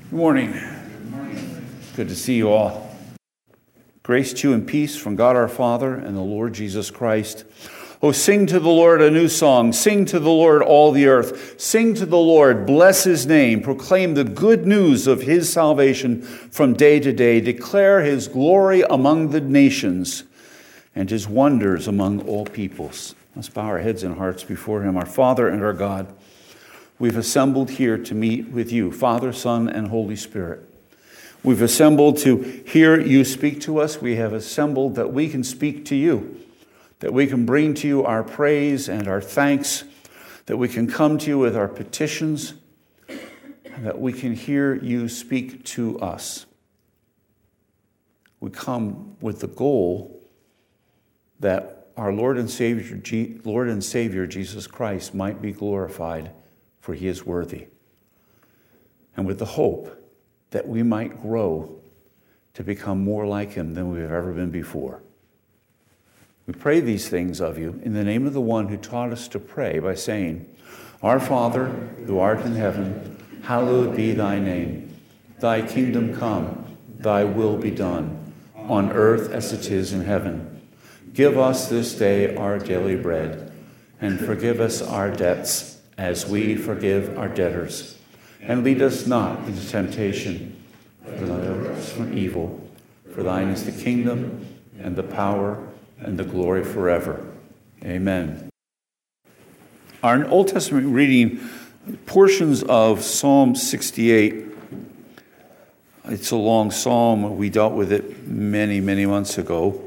Good morning. Good to see you all. Grace to you and peace from God our Father and the Lord Jesus Christ. Oh, sing to the Lord a new song. Sing to the Lord all the earth. Sing to the Lord, bless his name. Proclaim the good news of his salvation from day to day. Declare his glory among the nations and his wonders among all peoples. Let's bow our heads and hearts before him, our Father and our God. We've assembled here to meet with you, Father, Son, and Holy Spirit. We've assembled to hear you speak to us. We have assembled that we can speak to you, that we can bring to you our praise and our thanks, that we can come to you with our petitions, and that we can hear you speak to us. We come with the goal that our Lord and Savior Jesus Christ might be glorified, for he is worthy. And with the hope that we might grow to become more like him than we've ever been before. We pray these things of you in the name of the one who taught us to pray by saying, Our Father, who art in heaven, hallowed be thy name. Thy kingdom come, thy will be done, on earth as it is in heaven. Give us this day our daily bread, and forgive us our debts as we forgive our debtors. And lead us not into temptation, but deliver us from evil. For thine is the kingdom, and the power, and the glory forever. Amen. Our Old Testament reading, portions of Psalm 68. It's a long psalm. We dealt with it many, many months ago.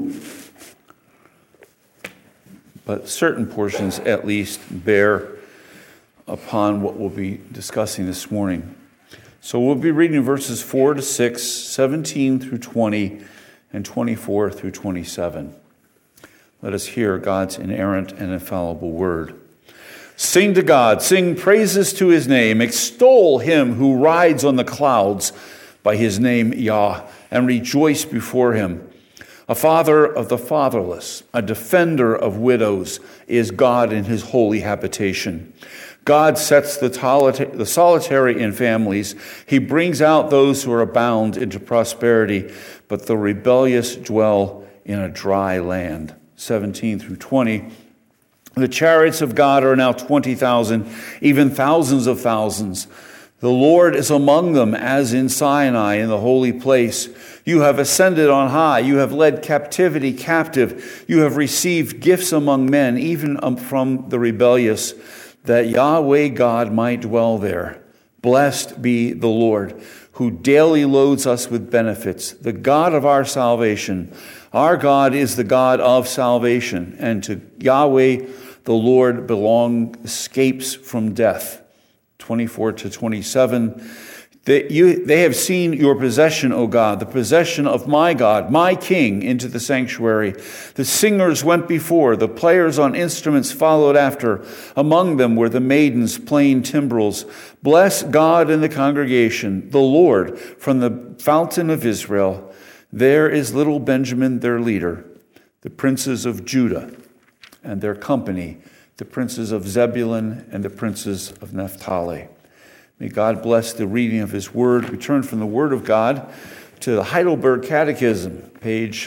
But certain portions at least bear upon what we'll be discussing this morning. So we'll be reading verses 4 to 6, 17 through 20, and 24 through 27. Let us hear God's inerrant and infallible word. Sing to God, sing praises to his name, extol him who rides on the clouds by his name Yah, and rejoice before him. A father of the fatherless, a defender of widows, is God in his holy habitation. God sets the solitary in families. He brings out those who are bound into prosperity, but the rebellious dwell in a dry land. 17 through 20. The chariots of God are now 20,000, even thousands of thousands. The Lord is among them as in Sinai in the holy place. You have ascended on high. You have led captivity captive. You have received gifts among men, even from the rebellious, that Yahweh God might dwell there. Blessed be the Lord, who daily loads us with benefits, the God of our salvation. Our God is the God of salvation, and to Yahweh the Lord belong escapes from death. 24 to 27. They have seen your possession, O God, the possession of my God, my King, into the sanctuary. The singers went before, the players on instruments followed after. Among them were the maidens playing timbrels. Bless God in the congregation, the Lord, from the fountain of Israel. There is little Benjamin, their leader, the princes of Judah and their company, the princes of Zebulun and the princes of Naphtali. May God bless the reading of his word. We turn from the word of God to the Heidelberg Catechism, page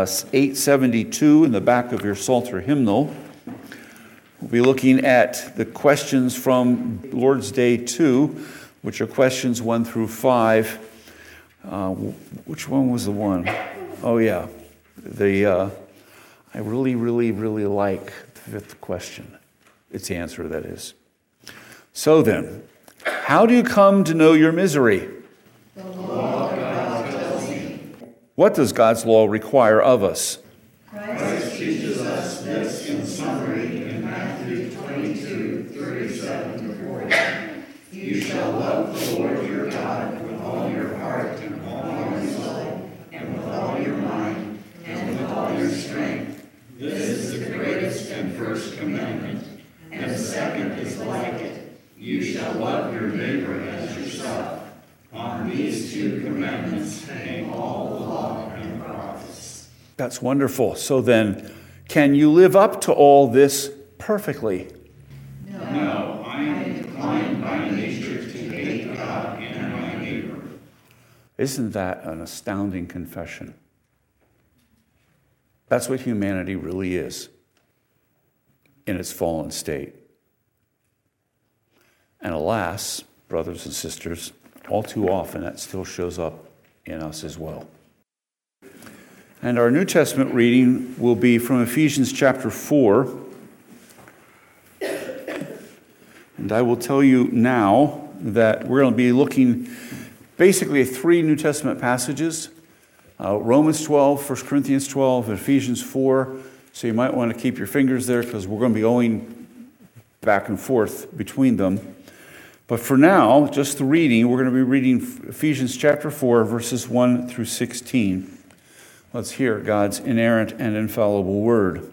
872 in the back of your Psalter hymnal. We'll be looking at the questions from Lord's Day 2, which are questions 1 through 5. Which one was the one? Oh, yeah. I really, really, really like the fifth question. It's the answer, that is. So then, how do you come to know your misery? The law of God tells me. What does God's law require of us? Christ teaches us this in summary in Matthew 22, 37 to 40. You shall love the Lord your God with all your heart and with all your soul and with all your mind and with all your strength. This is the greatest and first commandment, and the second is like it. You shall love your neighbor as yourself. On these two commandments hang all the law and the prophets. That's wonderful. So then, can you live up to all this perfectly? No, I am inclined by nature to hate God and my neighbor. Isn't that an astounding confession? That's what humanity really is in its fallen state. And alas, brothers and sisters, all too often that still shows up in us as well. And our New Testament reading will be from Ephesians chapter 4. And I will tell you now that we're going to be looking basically at 3 New Testament passages. Romans 12, 1 Corinthians 12, and Ephesians 4. So you might want to keep your fingers there because we're going to be going back and forth between them. But for now, just the reading, we're going to be reading Ephesians chapter 4, verses 1 through 16. Let's hear God's inerrant and infallible word.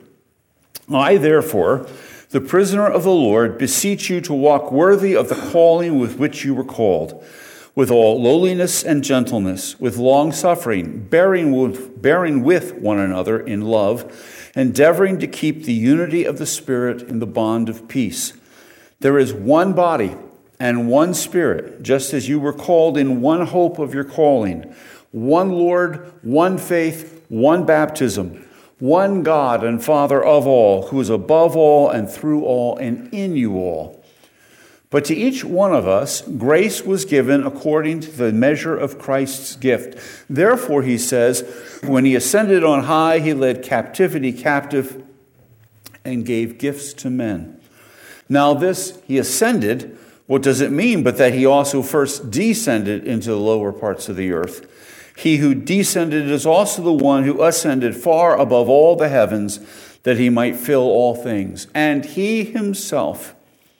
I, therefore, the prisoner of the Lord, beseech you to walk worthy of the calling with which you were called, with all lowliness and gentleness, with long-suffering, bearing with one another in love, endeavoring to keep the unity of the Spirit in the bond of peace. There is one body and one Spirit, just as you were called in one hope of your calling, one Lord, one faith, one baptism, one God and Father of all, who is above all and through all and in you all. But to each one of us, grace was given according to the measure of Christ's gift. Therefore, he says, when he ascended on high, he led captivity captive and gave gifts to men. Now this, he ascended, what does it mean but that he also first descended into the lower parts of the earth? He who descended is also the one who ascended far above all the heavens, that he might fill all things. And he himself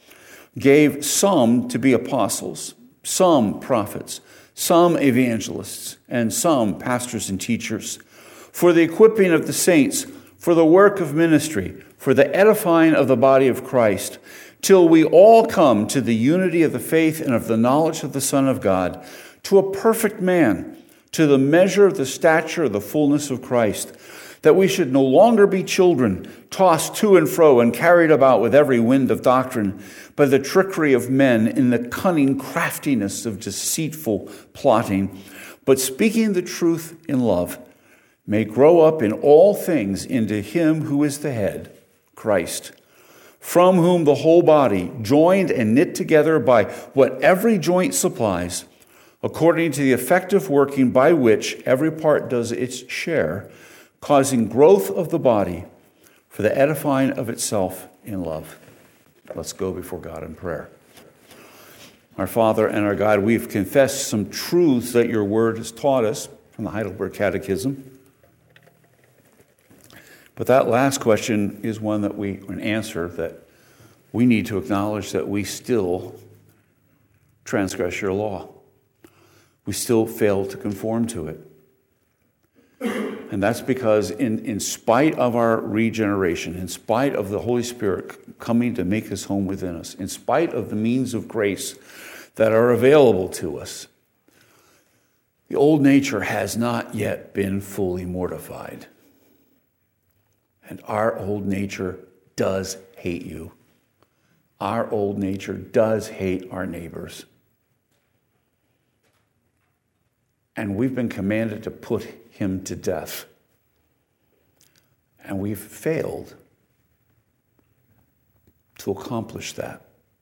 gave some to be apostles, some prophets, some evangelists, and some pastors and teachers, for the equipping of the saints, for the work of ministry, for the edifying of the body of Christ, till we all come to the unity of the faith and of the knowledge of the Son of God, to a perfect man, to the measure of the stature of the fullness of Christ, that we should no longer be children, tossed to and fro and carried about with every wind of doctrine, by the trickery of men in the cunning craftiness of deceitful plotting, but speaking the truth in love, may grow up in all things into him who is the head, Christ, from whom the whole body, joined and knit together by what every joint supplies, according to the effective working by which every part does its share, causing growth of the body for the edifying of itself in love. Let's go before God in prayer. Our Father and our God, we've confessed some truths that your word has taught us from the Heidelberg Catechism. But that last question is an answer that we need to acknowledge that we still transgress your law. We still fail to conform to it. And that's because in spite of our regeneration, in spite of the Holy Spirit coming to make his home within us, in spite of the means of grace that are available to us, the old nature has not yet been fully mortified. And our old nature does hate you. Our old nature does hate our neighbors. And we've been commanded to put him to death. And we've failed to accomplish that.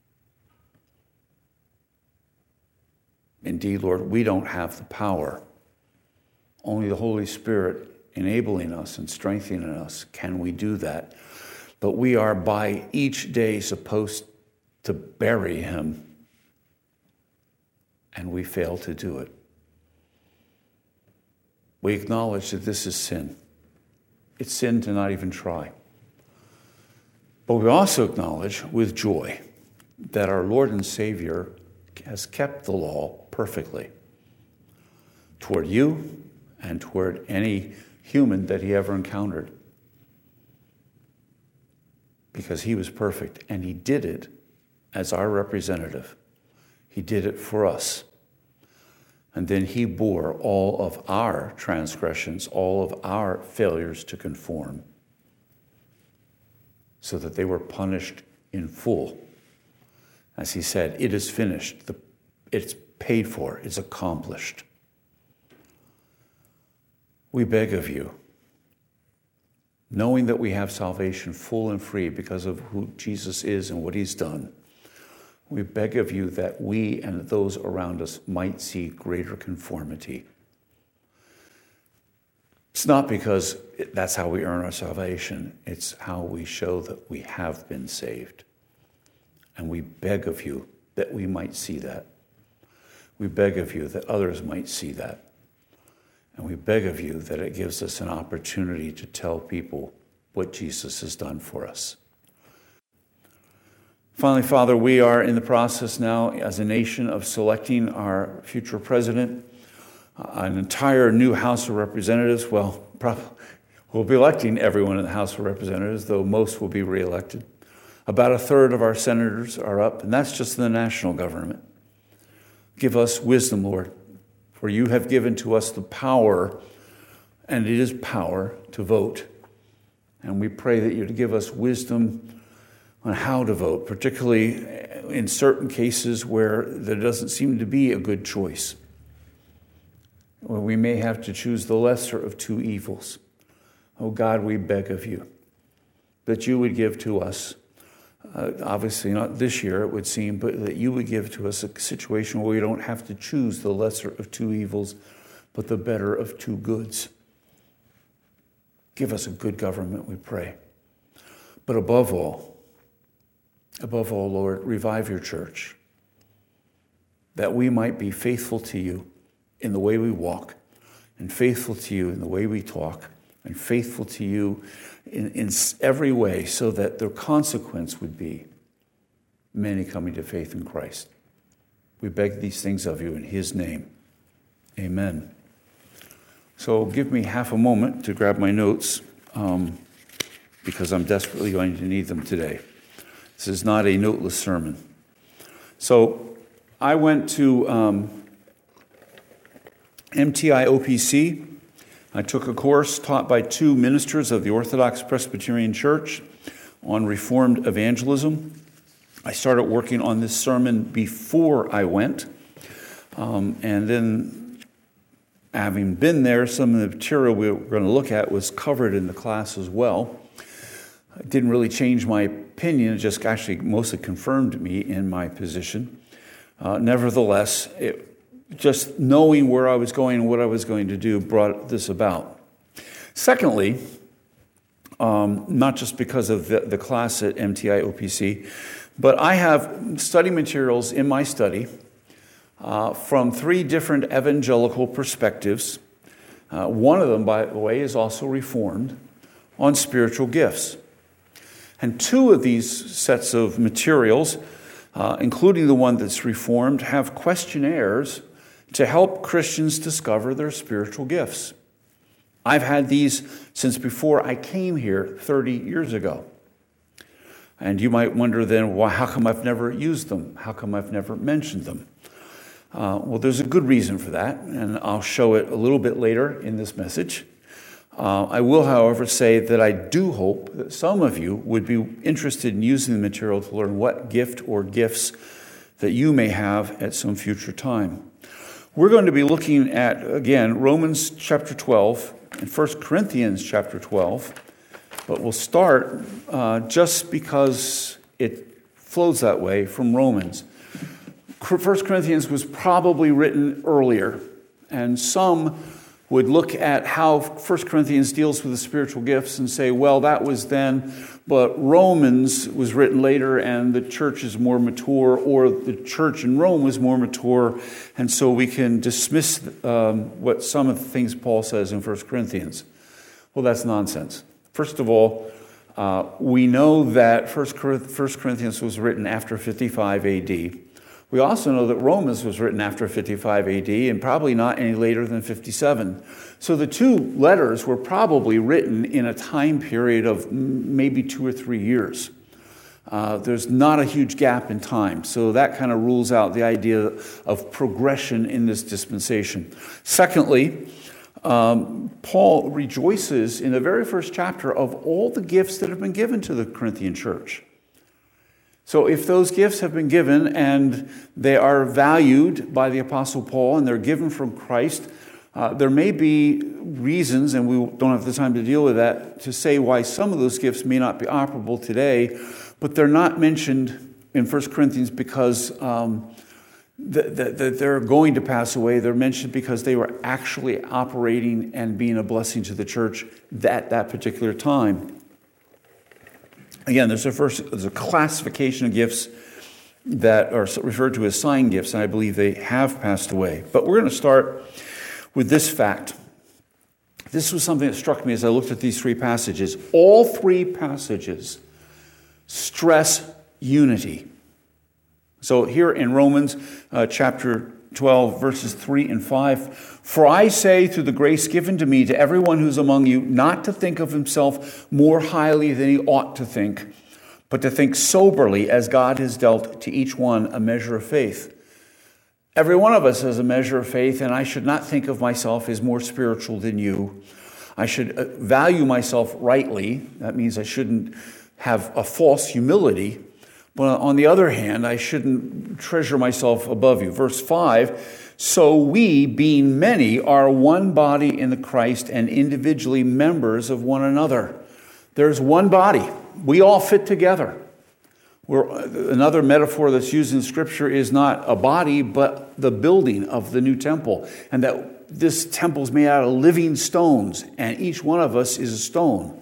Indeed, Lord, we don't have the power. Only the Holy Spirit enabling us and strengthening us can we do that. But we are by each day supposed to bury him. And we fail to do it. We acknowledge that this is sin. It's sin to not even try. But we also acknowledge with joy that our Lord and Savior has kept the law perfectly toward you and toward any human that he ever encountered. Because he was perfect, and he did it as our representative. He did it for us. And then he bore all of our transgressions, all of our failures to conform, so that they were punished in full. As he said, it is finished. It's paid for. It's accomplished. We beg of you, knowing that we have salvation full and free because of who Jesus is and what he's done, we beg of you that we and those around us might see greater conformity. It's not because that's how we earn our salvation. It's how we show that we have been saved. And we beg of you that we might see that. We beg of you that others might see that. And we beg of you that it gives us an opportunity to tell people what Jesus has done for us. Finally, Father, we are in the process now as a nation of selecting our future president, an entire new House of Representatives. Well, probably we'll be electing everyone in the House of Representatives, though most will be reelected. About a third of our senators are up, and that's just the national government. Give us wisdom, Lord, for you have given to us the power, and it is power, to vote. And we pray that you to give us wisdom on how to vote, particularly in certain cases where there doesn't seem to be a good choice, where we may have to choose the lesser of two evils. Oh God, we beg of you that you would give to us, obviously not this year it would seem, but that you would give to us a situation where we don't have to choose the lesser of two evils, but the better of two goods. Give us a good government, we pray. But above all, Lord, revive your church, that we might be faithful to you in the way we walk, and faithful to you in the way we talk, and faithful to you in every way, so that the consequence would be many coming to faith in Christ. We beg these things of you in his name. Amen. So give me half a moment to grab my notes, because I'm desperately going to need them today. This is not a noteless sermon. So I went to MTI OPC. I took a course taught by two ministers of the Orthodox Presbyterian Church on Reformed evangelism. I started working on this sermon before I went. And then, having been there, some of the material we were going to look at was covered in the class as well. It didn't really change my opinion, it just actually mostly confirmed me in my position. Nevertheless, just knowing where I was going and what I was going to do brought this about. Secondly, not just because of the class at MTI OPC, but I have study materials in my study from three different evangelical perspectives. One of them, by the way, is also Reformed, on spiritual gifts. And two of these sets of materials, including the one that's Reformed, have questionnaires to help Christians discover their spiritual gifts. I've had these since before I came here 30 years ago. And you might wonder then, why? How come I've never used them? How come I've never mentioned them? Well, there's a good reason for that, and I'll show it a little bit later in this message. I will, however, say that I do hope that some of you would be interested in using the material to learn what gift or gifts that you may have at some future time. We're going to be looking at, again, Romans chapter 12 and 1 Corinthians chapter 12, but we'll start just because it flows that way from Romans. 1 Corinthians was probably written earlier, and some would look at how 1 Corinthians deals with the spiritual gifts and say, well, that was then, but Romans was written later and the church is more mature, or the church in Rome was more mature, and so we can dismiss what some of the things Paul says in 1 Corinthians. Well, that's nonsense. First of all, we know that 1 Corinthians was written after 55 AD. We also know that Romans was written after 55 AD and probably not any later than 57. So the two letters were probably written in a time period of maybe 2 or 3 years. There's not a huge gap in time. So that kind of rules out the idea of progression in this dispensation. Secondly, Paul rejoices in the very first chapter of all the gifts that have been given to the Corinthian church. So if those gifts have been given and they are valued by the Apostle Paul and they're given from Christ, There may be reasons, and we don't have the time to deal with that, to say why some of those gifts may not be operable today, but they're not mentioned in 1 Corinthians because that they're going to pass away. They're mentioned because they were actually operating and being a blessing to the church at that particular time. Again, there's a classification of gifts that are referred to as sign gifts, and I believe they have passed away. But we're going to start with this fact. This was something that struck me as I looked at these three passages. All three passages stress unity. So here in Romans chapter 12, verses 3 and 5, "For I say through the grace given to me to everyone who's among you, not to think of himself more highly than he ought to think, but to think soberly as God has dealt to each one a measure of faith." Every one of us has a measure of faith, and I should not think of myself as more spiritual than you. I should value myself rightly. That means I shouldn't have a false humility. But on the other hand, I shouldn't treasure myself above you. Verse 5, "So we, being many, are one body in the Christ and individually members of one another." There's one body. We all fit together. Another metaphor that's used in Scripture is not a body, but the building of the new temple. And that this temple is made out of living stones, and each one of us is a stone.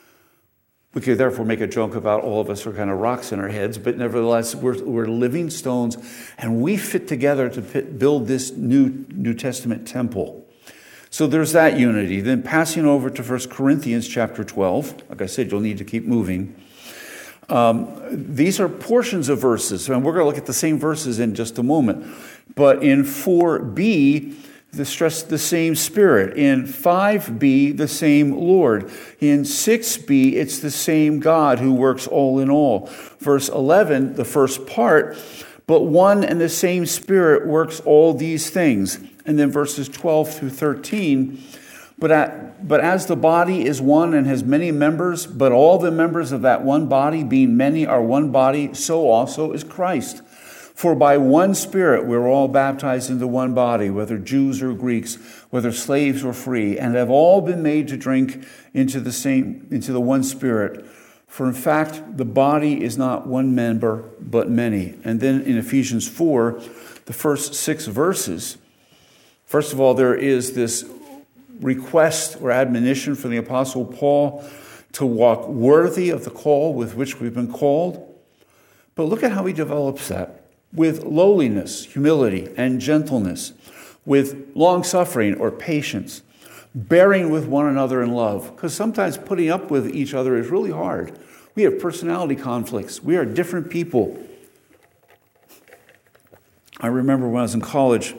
We could therefore make a joke about all of us are kind of rocks in our heads, but nevertheless, we're living stones, and we fit together to build this New Testament temple. So there's that unity. Then passing over to 1 Corinthians chapter 12, like I said, you'll need to keep moving. These are portions of verses, and we're going to look at the same verses in just a moment. But in 4b, stress the same Spirit. In 5b, the same Lord. In 6b, it's the same God who works all in all. Verse 11, the first part, "But one and the same Spirit works all these things." And then verses 12 through 13, But as the body is one and has many members, but all the members of that one body, being many, are one body, so also is Christ. For by one Spirit we're all baptized into one body, whether Jews or Greeks, whether slaves or free, and have all been made to drink into the one Spirit. For in fact, the body is not one member, but many. And then in Ephesians 4, the first 6 verses, first of all, there is this request or admonition from the Apostle Paul to walk worthy of the call with which we've been called. But look at how he develops that. With lowliness, humility, and gentleness, with long-suffering or patience, bearing with one another in love. Because sometimes putting up with each other is really hard. We have personality conflicts. We are different people. I remember when I was in college,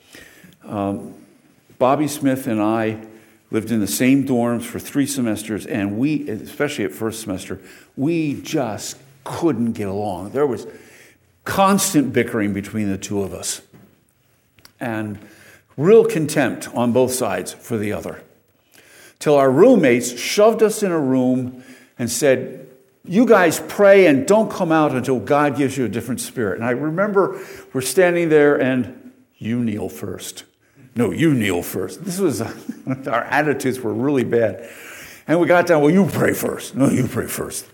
Bobby Smith and I lived in the same dorms for 3 semesters, and we, especially at first semester, we just couldn't get along. There was constant bickering between the two of us, and real contempt on both sides for the other. Till our roommates shoved us in a room and said, "You guys pray and don't come out until God gives you a different spirit." And I remember we're standing there and, "You kneel first." "No, you kneel first." This was, our attitudes were really bad. And we got down, "Well, you pray first." "No, you pray first."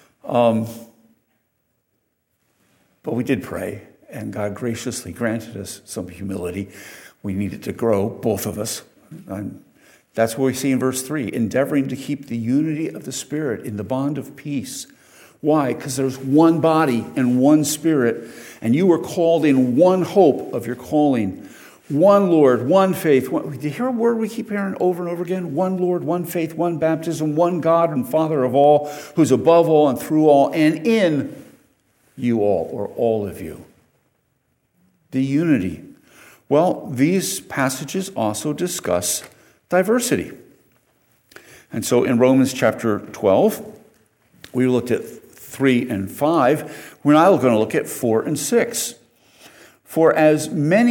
But we did pray, and God graciously granted us some humility. We needed to grow, both of us. And that's what we see in verse 3, endeavoring to keep the unity of the Spirit in the bond of peace. Why? Because there's one body and one Spirit, and you were called in one hope of your calling. One Lord, one faith. Do you hear a word we keep hearing over and over again? One Lord, one faith, one baptism, one God and Father of all, who's above all and through all, and in you all, or all of you. The unity. Well, these passages also discuss diversity. And so in Romans chapter 12, we looked at 3 and 5. We're now going to look at 4 and 6. For as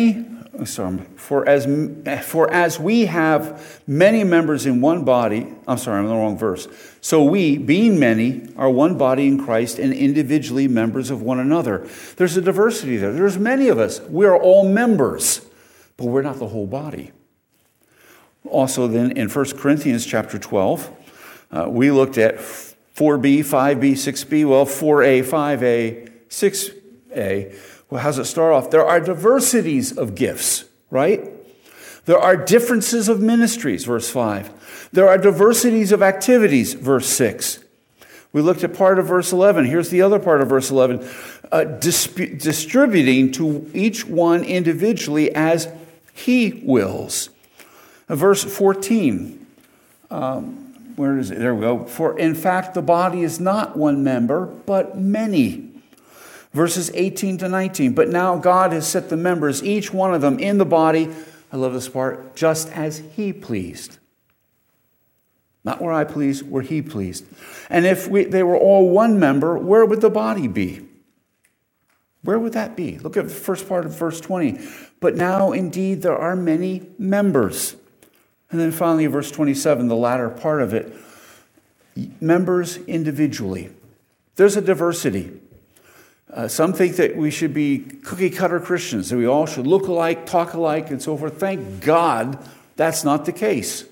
we have many members in one body, I'm in the wrong verse. So we, being many, are one body in Christ and individually members of one another. There's a diversity there. There's many of us. We are all members, but we're not the whole body. Also then in 1 Corinthians chapter 12, we looked at 4b, 5b, 6b, well, 4a, 5a, 6a. Well, how's it start off? There are diversities of gifts, right? There are differences of ministries, verse 5. There are diversities of activities, verse 6. We looked at part of verse 11. Here's the other part of verse 11. Distributing to each one individually as he wills. Verse 14. Where is it? There we go. For in fact, the body is not one member, but many. Verses 18 to 19. But now God has set the members, each one of them, in the body, I love this part, just as he pleased. Not where I pleased, where he pleased. And if they were all one member, where would the body be? Where would that be? Look at the first part of verse 20. But now indeed there are many members. And then finally verse 27, the latter part of it. Members individually. There's a diversity. Some think that we should be cookie-cutter Christians, that we all should look alike, talk alike, and so forth. Thank God that's not the case.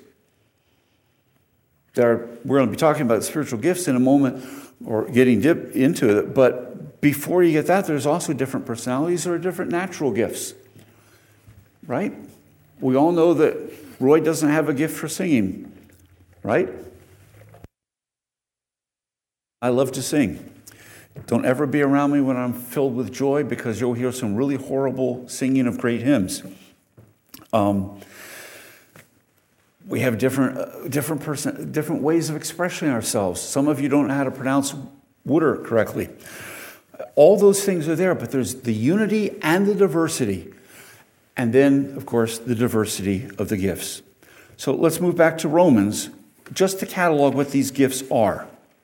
We're going to be talking about spiritual gifts in a moment, or getting into it, but before you get that, there's also different personalities or different natural gifts, right? We all know that Roy doesn't have a gift for singing, right? I love to sing. Don't ever be around me when I'm filled with joy, because you'll hear some really horrible singing of great hymns. We have different ways of expressing ourselves. Some of you don't know how to pronounce water correctly. All those things are there, but there's the unity and the diversity. And then, of course, the diversity of the gifts. So let's move back to Romans, just to catalog what these gifts are.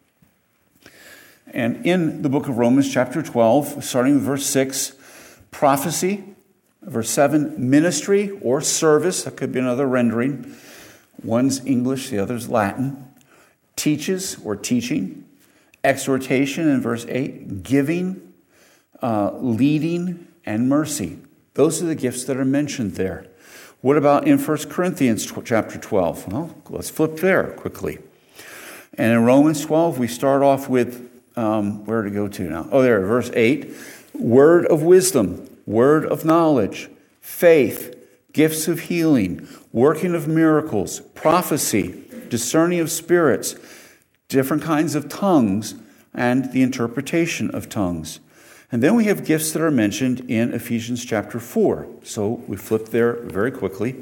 And in the book of Romans, chapter 12, starting with verse 6, prophecy. Verse 7, ministry or service. That could be another rendering. One's English, the other's Latin. Teaches or teaching. Exhortation in verse 8. Giving, leading, and mercy. Those are the gifts that are mentioned there. What about in 1 Corinthians chapter 12? Well, let's flip there quickly. And in Romans 12, we start off with, where to go to now? Oh, there, verse 8. Word of wisdom, word of knowledge, faith, gifts of healing, working of miracles, prophecy, discerning of spirits, different kinds of tongues, and the interpretation of tongues. And then we have gifts that are mentioned in Ephesians chapter 4. So we flip there very quickly.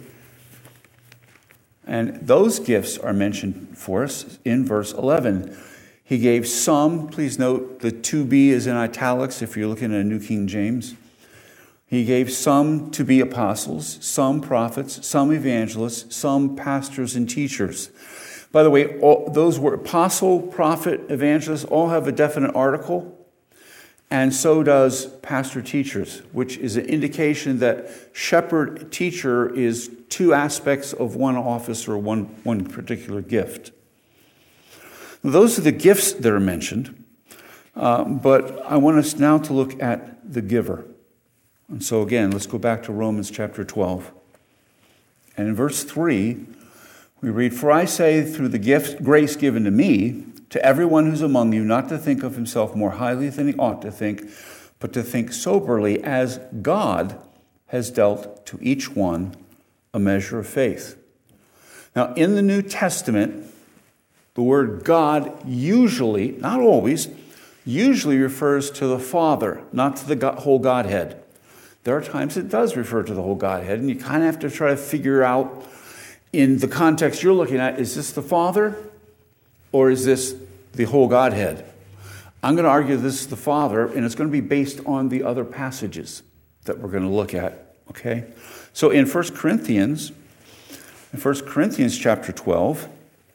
And those gifts are mentioned for us in verse 11. He gave some, please note the 2b is in italics if you're looking at a New King James. He gave some to be apostles, some prophets, some evangelists, some pastors and teachers. By the way, those were apostle, prophet, evangelist, all have a definite article. And so does pastor teachers, which is an indication that shepherd teacher is two aspects of one office or one particular gift. Those are the gifts that are mentioned, but I want us now to look at the giver. And so again, let's go back to Romans chapter 12. And in verse 3, we read, For I say through the grace given to me, to everyone who's among you, not to think of himself more highly than he ought to think, but to think soberly as God has dealt to each one a measure of faith. Now, in the New Testament, the word God usually, not always, usually refers to the Father, not to the whole Godhead. There are times it does refer to the whole Godhead, and you kind of have to try to figure out in the context you're looking at, is this the Father or is this the whole Godhead? I'm going to argue this is the Father, and it's going to be based on the other passages that we're going to look at, okay? So in 1 Corinthians chapter 12,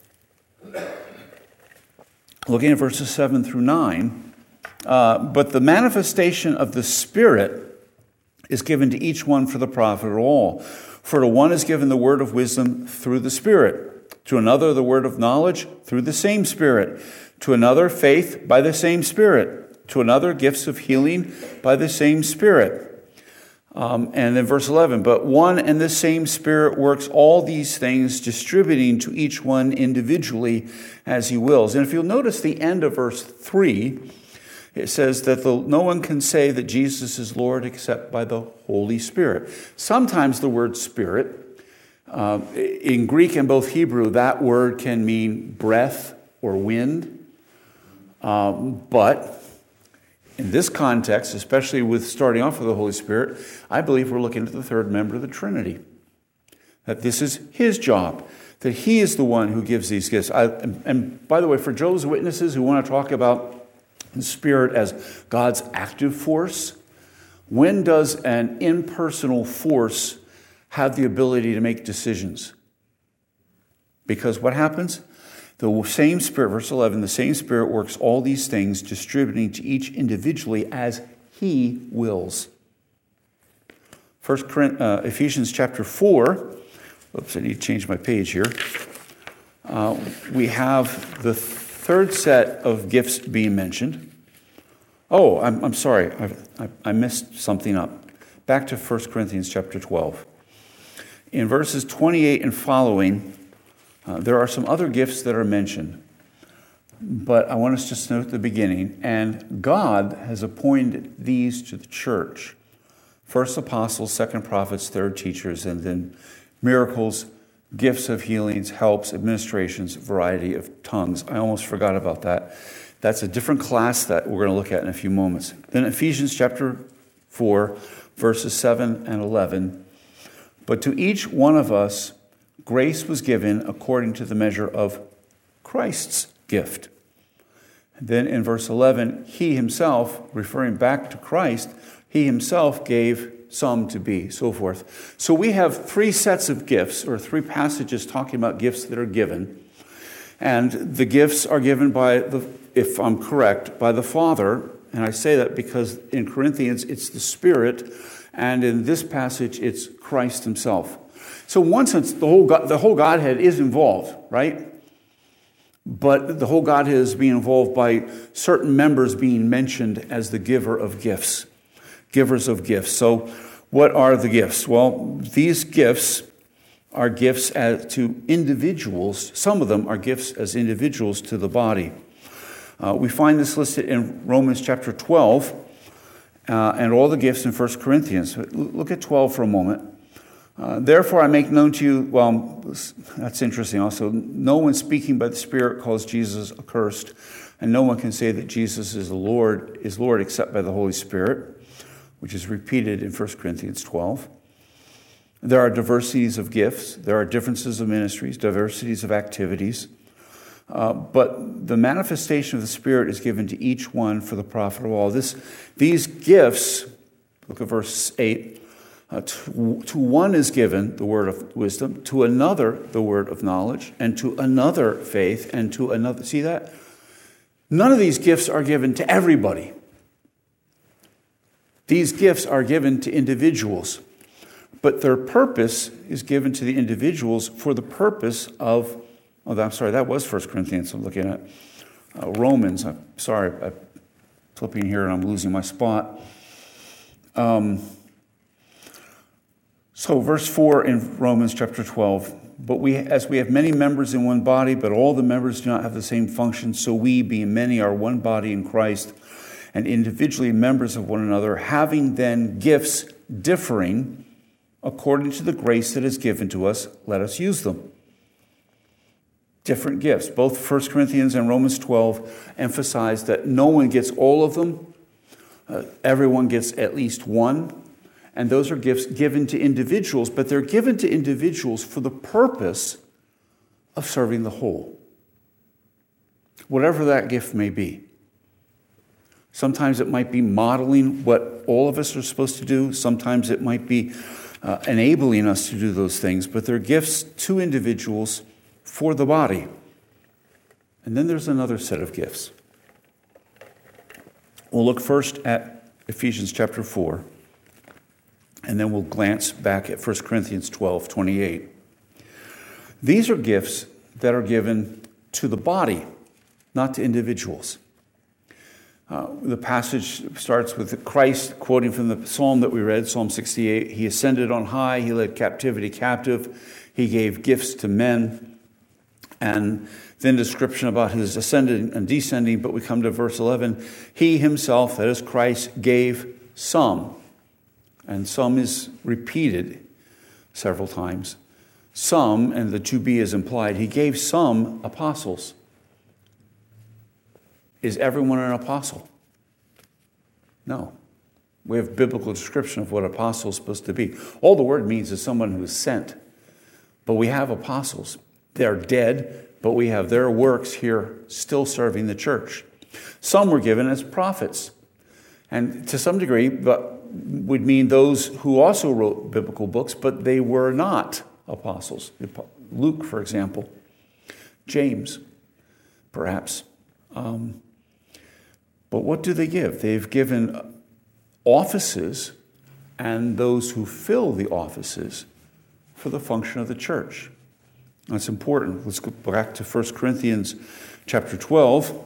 looking at verses 7 through 9, but the manifestation of the Spirit is given to each one for the profit of all. For to one is given the word of wisdom through the Spirit, to another the word of knowledge through the same Spirit, to another faith by the same Spirit, to another gifts of healing by the same Spirit. And then verse 11, but one and the same Spirit works all these things, distributing to each one individually as he wills. And if you'll notice the end of verse 3, it says that no one can say that Jesus is Lord except by the Holy Spirit. Sometimes the word Spirit, in Greek and both Hebrew, that word can mean breath or wind. But in this context, especially with starting off with the Holy Spirit, I believe we're looking at the third member of the Trinity. That this is his job, that he is the one who gives these gifts. And by the way, for Jehovah's Witnesses who want to talk about the Spirit as God's active force, when does an impersonal force have the ability to make decisions? Because what happens? The same Spirit, verse 11, the same Spirit works all these things, distributing to each individually as he wills. Ephesians chapter 4, oops, I need to change my page here. We have the third set of gifts being mentioned. Oh, I'm sorry, I messed something up. Back to 1 Corinthians chapter 12. In verses 28 and following, there are some other gifts that are mentioned, but I want us to just note at the beginning, and God has appointed these to the church. First apostles, second prophets, third teachers, and then miracles, gifts of healings, helps, administrations, variety of tongues. I almost forgot about that. That's a different class that we're going to look at in a few moments. Then Ephesians chapter 4, verses 7 and 11. But to each one of us, grace was given according to the measure of Christ's gift. And then in verse 11, he himself, referring back to Christ, he himself gave some to be, so forth. So we have three sets of gifts, or three passages talking about gifts that are given. And the gifts are given by, if I'm correct, by the Father. And I say that because in Corinthians it's the Spirit, and in this passage it's Christ himself. So in one sense, the whole Godhead is involved, right? But the whole Godhead is being involved by certain members being mentioned as the giver of gifts, givers of gifts. So what are the gifts? Well, these gifts are gifts to individuals. Some of them are gifts as individuals to the body. We find this listed in Romans chapter 12 and all the gifts in 1 Corinthians. Look at 12 for a moment. Therefore I make known to you, well, that's interesting also, no one speaking by the Spirit calls Jesus accursed, and no one can say that Jesus is Lord except by the Holy Spirit, which is repeated in 1 Corinthians 12. There are diversities of gifts, there are differences of ministries, diversities of activities, but the manifestation of the Spirit is given to each one for the profit of all. These gifts, look at verse 8, to one is given the word of wisdom, to another the word of knowledge, and to another faith, and to another. See that? None of these gifts are given to everybody. These gifts are given to individuals, but their purpose is given to the individuals for the purpose of, I'm sorry, that was 1 Corinthians I'm looking at. Romans, I'm sorry, I'm flipping here and I'm losing my spot. So verse 4 in Romans chapter 12, but as we have many members in one body, but all the members do not have the same function, so we, being many, are one body in Christ, and individually members of one another, having then gifts differing according to the grace that is given to us, let us use them. Different gifts. Both 1 Corinthians and Romans 12 emphasize that no one gets all of them. Everyone gets at least one. And those are gifts given to individuals, but they're given to individuals for the purpose of serving the whole. Whatever that gift may be. Sometimes it might be modeling what all of us are supposed to do. Sometimes it might be enabling us to do those things. But they're gifts to individuals for the body. And then there's another set of gifts. We'll look first at Ephesians chapter 4. And then we'll glance back at 1 Corinthians 12:28. These are gifts that are given to the body, not to individuals. The passage starts with Christ quoting from the psalm that we read, Psalm 68. He ascended on high, he led captivity captive, he gave gifts to men. And then description about his ascending and descending, but we come to verse 11. He himself, that is Christ, gave some. And some is repeated several times. Some, and the to be is implied, he gave some apostles. Is everyone an apostle? No. We have biblical description of what apostle is supposed to be. All the word means is someone who is sent. But we have apostles. They're dead, but we have their works here still serving the church. Some were given as prophets. And to some degree, but would mean those who also wrote biblical books, but they were not apostles. Luke, for example. James, perhaps. But what do they give? They've given offices and those who fill the offices for the function of the church. That's important. Let's go back to 1 Corinthians chapter 12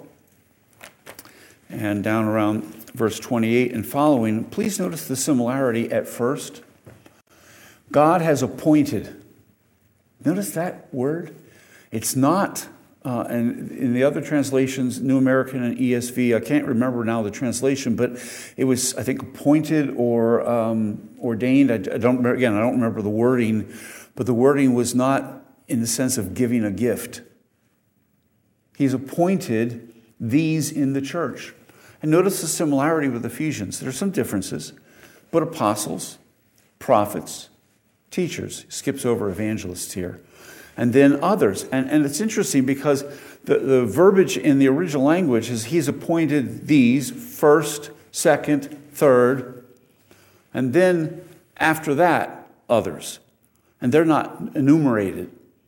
and down around verse 28 and following. Please notice the similarity at first. God has appointed. Notice that word? It's not, and in the other translations, New American and ESV, I can't remember now the translation, but it was, I think, appointed or ordained. I don't remember the wording, but the wording was not in the sense of giving a gift. He's appointed these in the church. And notice the similarity with Ephesians. There are some differences, but apostles, prophets, teachers. He skips over evangelists here. And then others. And it's interesting because the verbiage in the original language is he's appointed these first, second, third, and then after that, others. And they're not enumerated.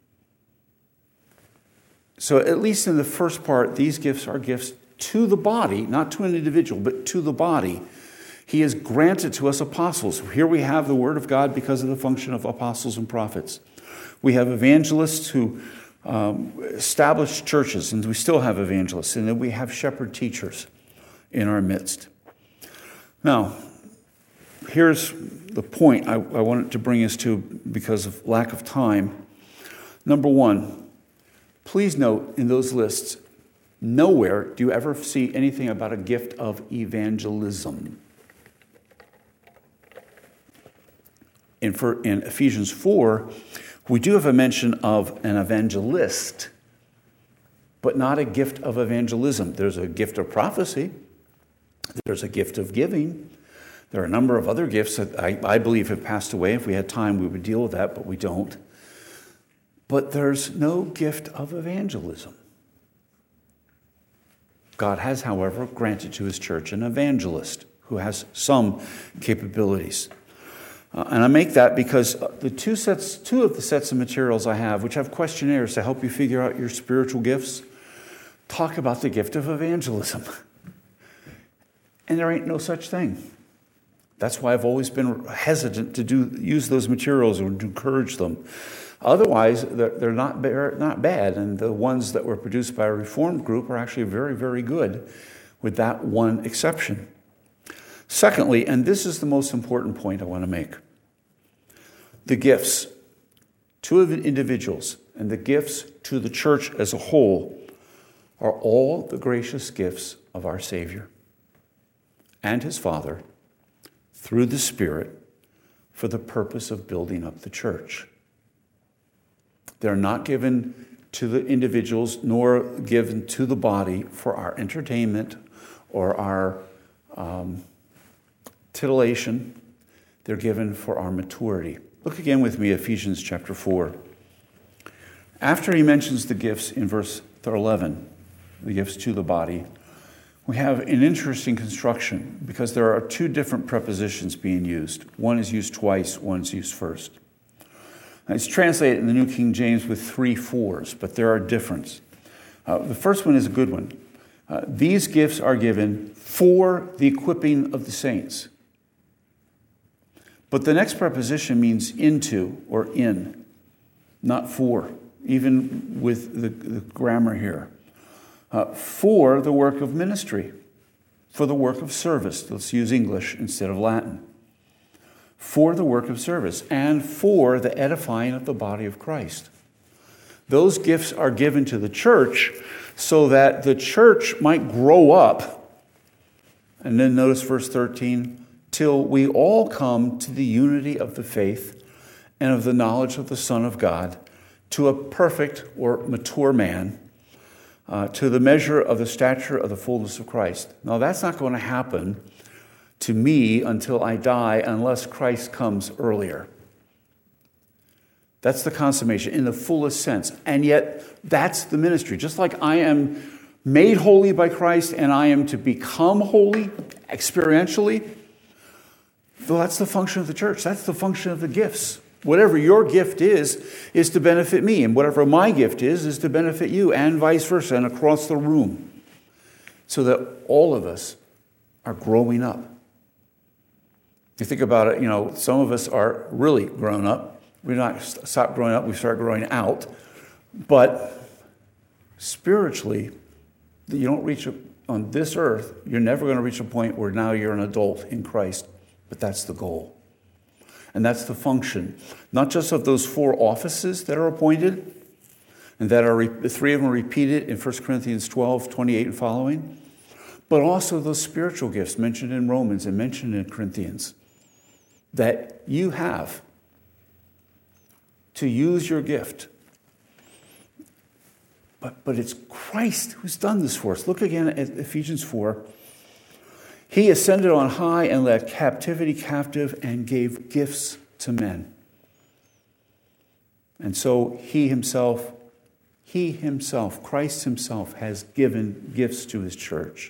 So at least in the first part, these gifts are gifts to the body, not to an individual, but to the body. He has granted to us apostles. Here we have the word of God because of the function of apostles and prophets. We have evangelists who established churches, and we still have evangelists, and then we have shepherd teachers in our midst. Now, here's the point I wanted to bring us to because of lack of time. Number one, please note in those lists, nowhere do you ever see anything about a gift of evangelism. In Ephesians 4, we do have a mention of an evangelist, but not a gift of evangelism. There's a gift of prophecy. There's a gift of giving. There are a number of other gifts that I believe have passed away. If we had time, we would deal with that, but we don't. But there's no gift of evangelism. God has, however, granted to his church an evangelist who has some capabilities. And I make that because the two of the sets of materials I have, which have questionnaires to help you figure out your spiritual gifts, talk about the gift of evangelism. And there ain't no such thing. That's why I've always been hesitant to use those materials or to encourage them. Otherwise, they're not bad, and the ones that were produced by a Reformed group are actually very, very good, with that one exception. Secondly, and this is the most important point I want to make, the gifts to individuals and the gifts to the church as a whole are all the gracious gifts of our Savior and his Father through the Spirit for the purpose of building up the church. They're not given to the individuals nor given to the body for our entertainment or our titillation. They're given for our maturity. Look again with me, Ephesians chapter 4. After he mentions the gifts in verse 11, the gifts to the body, we have an interesting construction because there are two different prepositions being used. One is used twice, one is used first. Now, it's translated in the New King James with 3 4s, but there are differences. The first one is a good one. These gifts are given for the equipping of the saints. But the next preposition means into or in, not for, even with the grammar here. For the work of ministry. for the work of service. Let's use English instead of Latin. For the work of service and for the edifying of the body of Christ. Those gifts are given to the church so that the church might grow up. And then notice verse 13, till we all come to the unity of the faith and of the knowledge of the Son of God, to a perfect or mature man, to the measure of the stature of the fullness of Christ. Now that's not going to happen to me until I die unless Christ comes earlier. That's the consummation in the fullest sense. And yet that's the ministry. Just like I am made holy by Christ and I am to become holy experientially, well, that's the function of the church. That's the function of the gifts. Whatever your gift is to benefit me. And whatever my gift is to benefit you, and vice versa, and across the room. So that all of us are growing up. If you think about it, some of us are really grown up. We're not stop growing up, we start growing out. But spiritually, you don't reach on this earth, you're never going to reach a point where now you're an adult in Christ. But that's the goal. And that's the function, not just of those 4 offices that are appointed, and that are 3 of them are repeated in 1 Corinthians 12, 28 and following, but also those spiritual gifts mentioned in Romans and mentioned in Corinthians that you have to use your gift. But it's Christ who's done this for us. Look again at Ephesians 4. He ascended on high and led captivity captive and gave gifts to men. And so he himself, Christ himself, has given gifts to his church.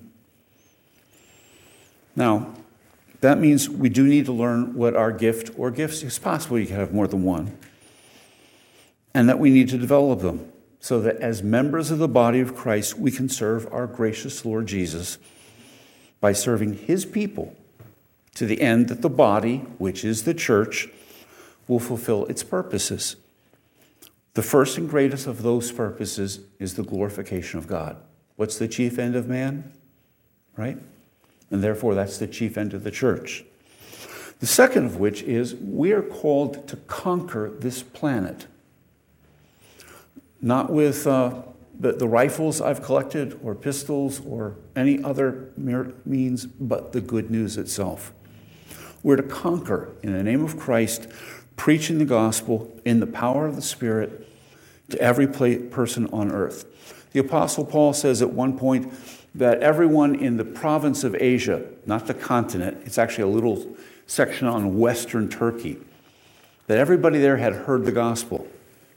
Now, that means we do need to learn what our gift or gifts, it's possible you can have more than one, and that we need to develop them so that as members of the body of Christ, we can serve our gracious Lord Jesus by serving his people to the end that the body, which is the church, will fulfill its purposes. The first and greatest of those purposes is the glorification of God. What's the chief end of man? Right? And therefore, that's the chief end of the church. The second of which is we are called to conquer this planet. Not with the rifles I've collected or pistols or any other means, but the good news itself. We're to conquer in the name of Christ, preaching the gospel in the power of the Spirit to every person on earth. The Apostle Paul says at one point that everyone in the province of Asia, not the continent, it's actually a little section on western Turkey, that everybody there had heard the gospel.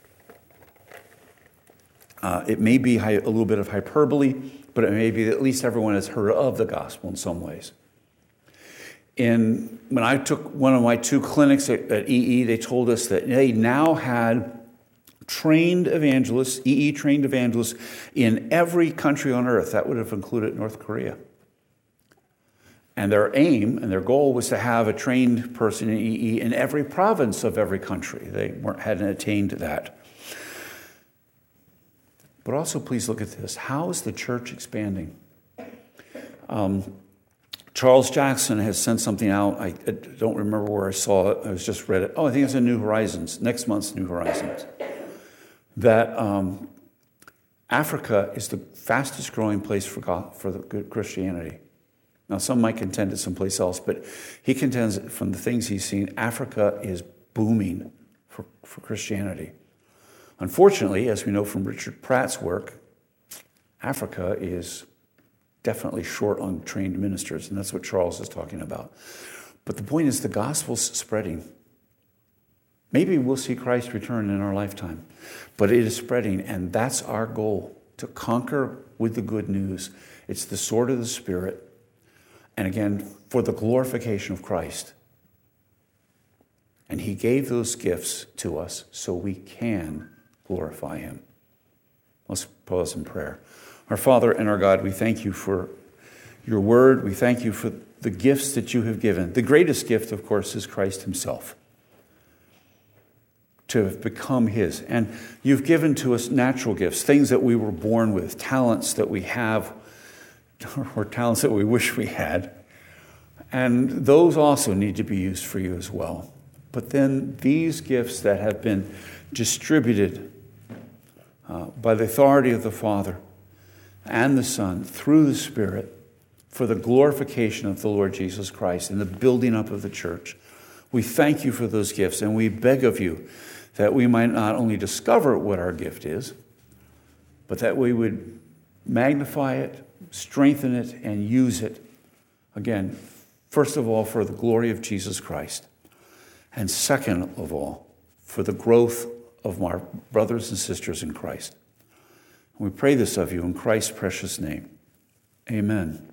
It may be a little bit of hyperbole, but it may be that at least everyone has heard of the gospel in some ways. When I took one of my 2 clinics at EE, they told us that they now had trained evangelists, EE trained evangelists, in every country on earth. That would have included North Korea. And their aim and their goal was to have a trained person in EE in every province of every country. They hadn't attained that. But also, please look at this. How is the church expanding? Charles Jackson has sent something out. I don't remember where I saw it. I just read it. I think it's in New Horizons, next month's New Horizons. That Africa is the fastest growing place for the Christianity. Now, some might contend it's someplace else, but he contends that from the things he's seen, Africa is booming for Christianity. Unfortunately, as we know from Richard Pratt's work, Africa is definitely short on trained ministers, and that's what Charles is talking about. But the point is the gospel's spreading. Maybe we'll see Christ return in our lifetime, but it is spreading, and that's our goal, to conquer with the good news. It's the sword of the Spirit, and again, for the glorification of Christ. And he gave those gifts to us so we can glorify him. Let's pause in prayer. Our Father and our God, we thank you for your word. We thank you for the gifts that you have given. The greatest gift, of course, is Christ himself, to have become his. And you've given to us natural gifts, things that we were born with, talents that we have or talents that we wish we had. And those also need to be used for you as well. But then these gifts that have been distributed by the authority of the Father and the Son through the Spirit for the glorification of the Lord Jesus Christ and the building up of the church. We thank you for those gifts, and we beg of you that we might not only discover what our gift is, but that we would magnify it, strengthen it, and use it, again, first of all, for the glory of Jesus Christ, and second of all, for the growth of our brothers and sisters in Christ. We pray this of you in Christ's precious name. Amen.